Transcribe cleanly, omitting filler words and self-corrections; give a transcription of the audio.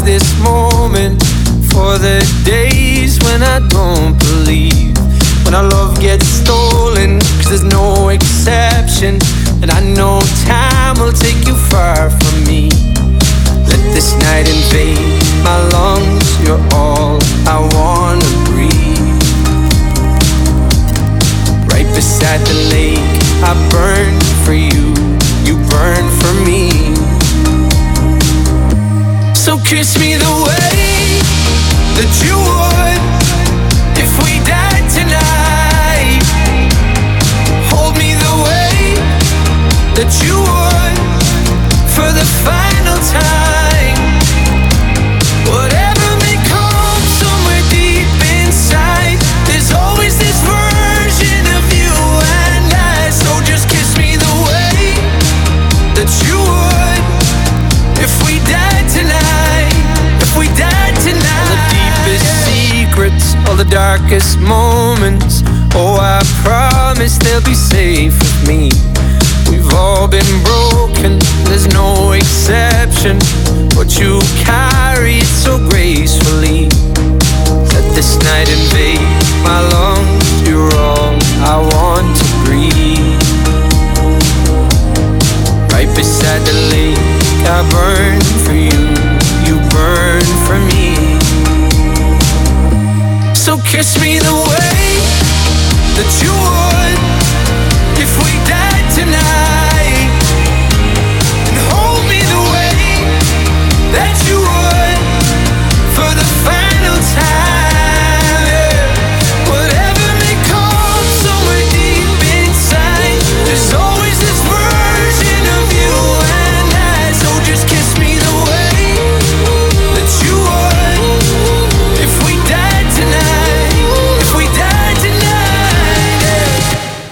this moment for the days when I don't believe, when our love gets stolen, 'cause there's no exception. And I know time will take you far from me. Let this night invade my lungs, you're all I wanna breathe. Right beside the lake, I burn for you, you burn for me. So kiss me the way that you would if we died tonight. Hold me the way that you would for the final time. Whatever may come somewhere deep inside, there's always this version of you and I. So just kiss me the way that you would if we died tonight. If we died tonight. All the deepest secrets, all the darkest moments, oh, I promise they'll be safe with me. We've all been broken, there's no exception, but you carry it so gracefully. Let this night invade my lungs.